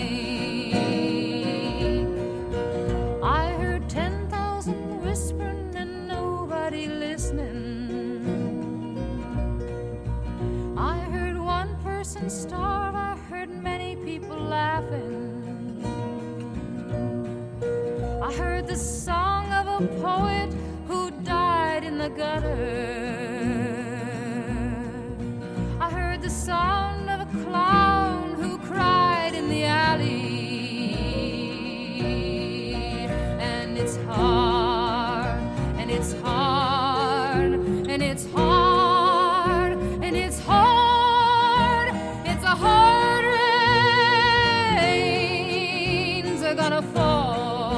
I heard 10,000 whispering and nobody listening. I heard one person starve, I heard many people laughing. I heard the song of a poet who died in the gutter. I heard the sound of a clown who cried in the alley. And it's hard, and it's hard, and it's hard, and it's hard. It's a hard rains are gonna fall.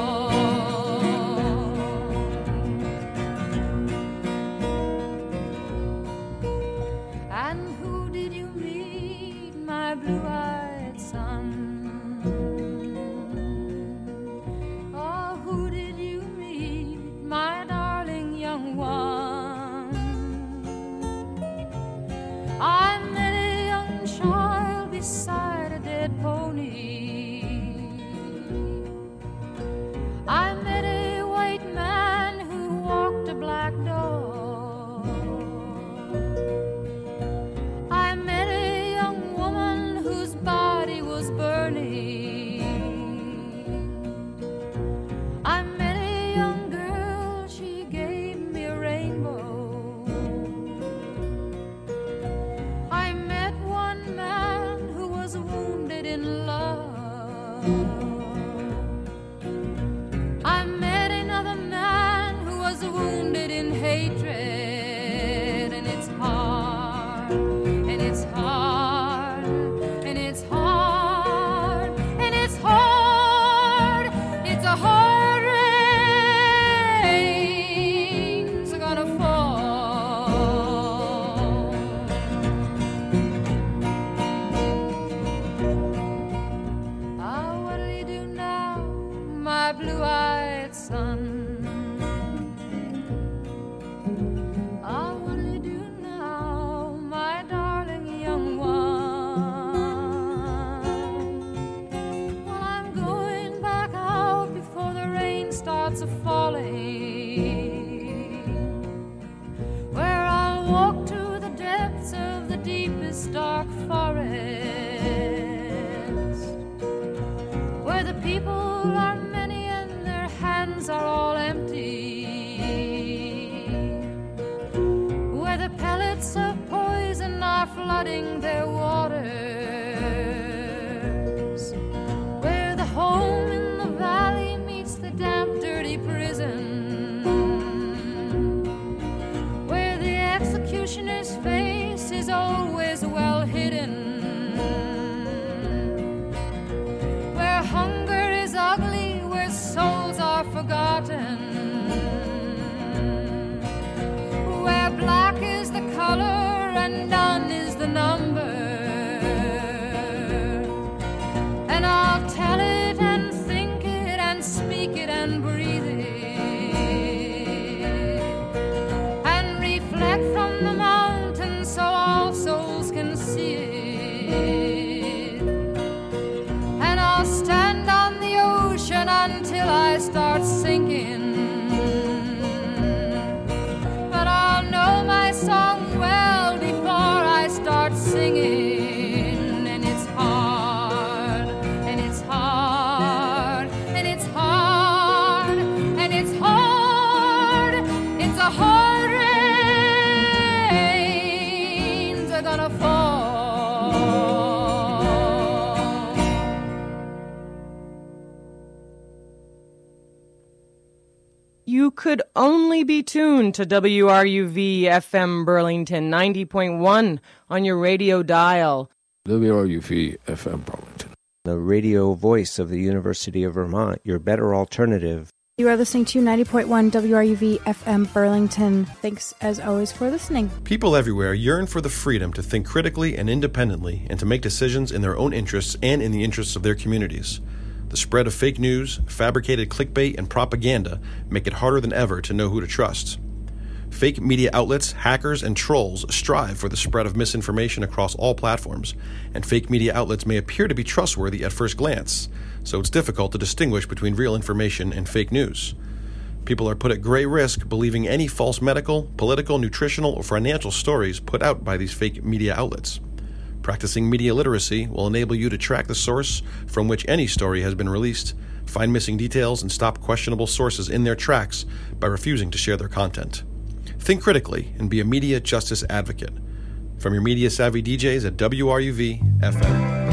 And who did you meet, my blue-eyed son? Oh, who did you meet, my darling young one? I met a young child beside a dead pony. I met a white man who walked a black dog. I met a young woman whose body was burning. I met a young girl, she gave me a rainbow. I met one man who was wounded in love. I met another man who was wounded in hatred. And it's hard, and it's hard, and it's hard, and it's hard. It's a hard rains are gonna fall. Ah, what'll you do now, my blue-eyed son? Ah, what'll you do now, my darling young one? Well, I'm going back out before the rain starts a-falling, where I'll walk to the depths of the deepest dark forest, where the people are many and their hands are all empty, where the pellets of poison are flooding their waters, where the home in the valley meets the damp, dirty prison, where the executioner's face is always well hidden, where hunger is ugly, where souls are forgotten, where black is the color and none is the number. And I'll tell it and think it and speak it and breathe it, and reflect from the mountain so all souls can see it. And I'll stand on the ocean until I start sinking, but I'll know my song well before I start singing. And it's hard, and it's hard, and it's hard, and it's hard. It's a hard rains are gonna fall. You could only be tuned to WRUV FM Burlington 90.1 on your radio dial. WRUV FM Burlington. The radio voice of the University of Vermont, your better alternative. You are listening to 90.1 WRUV FM Burlington. Thanks, as always, for listening. People everywhere yearn for the freedom to think critically and independently and to make decisions in their own interests and in the interests of their communities. The spread of fake news, fabricated clickbait, and propaganda make it harder than ever to know who to trust. Fake media outlets, hackers, and trolls strive for the spread of misinformation across all platforms, and fake media outlets may appear to be trustworthy at first glance, so it's difficult to distinguish between real information and fake news. People are put at great risk believing any false medical, political, nutritional, or financial stories put out by these fake media outlets. Practicing media literacy will enable you to track the source from which any story has been released, find missing details, and stop questionable sources in their tracks by refusing to share their content. Think critically and be a media justice advocate. From your media-savvy DJs at WRUV-FM.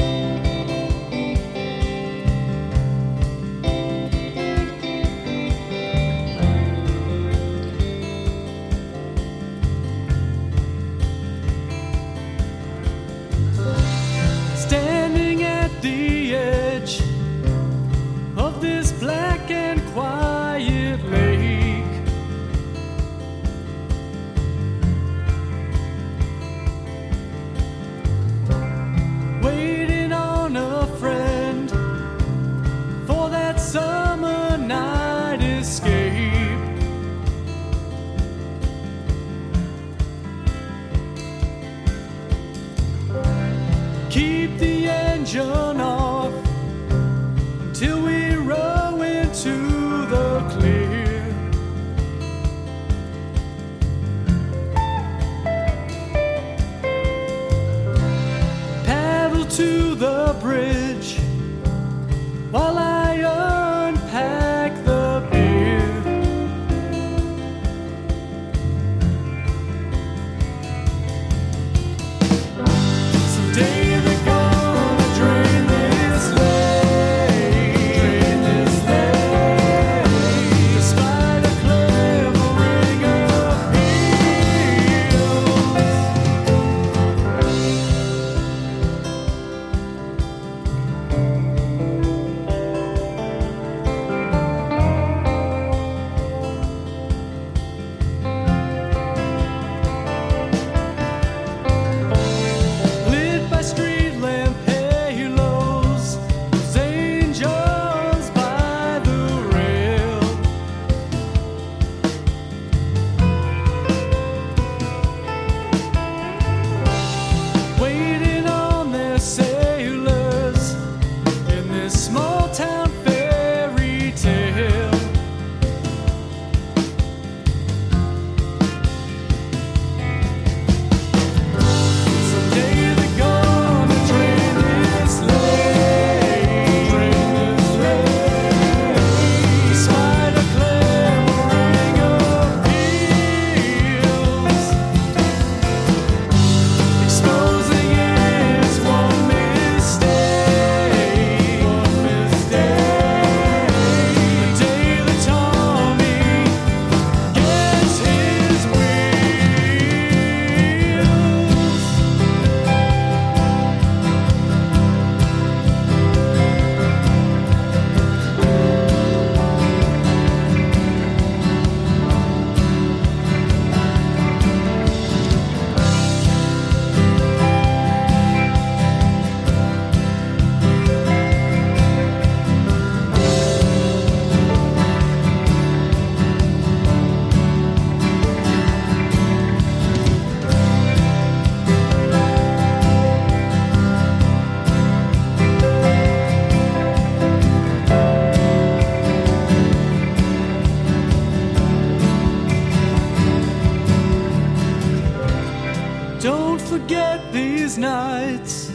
Nights,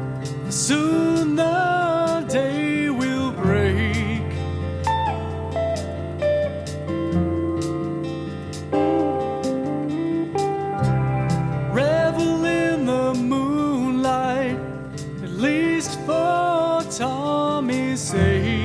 soon the day will break. Revel in the moonlight, at least for Tommy's sake.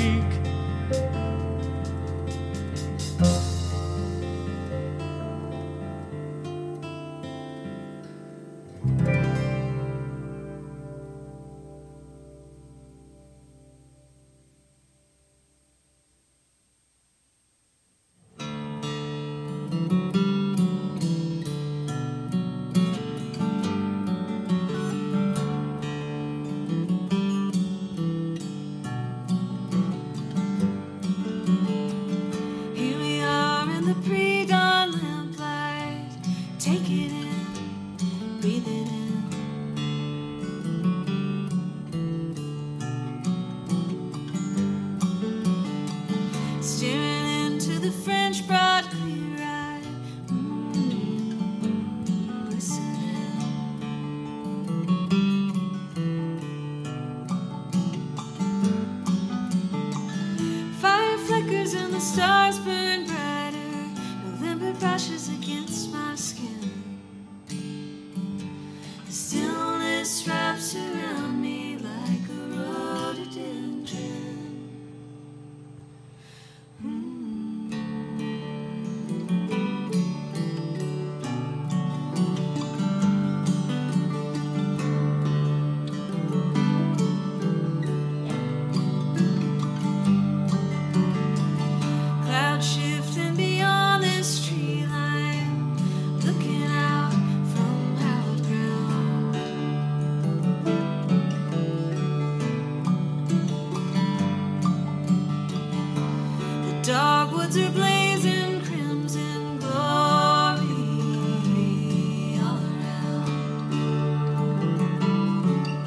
dogwoods are blazing crimson glory all around.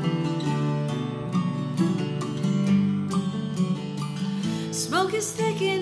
Smoke is thick in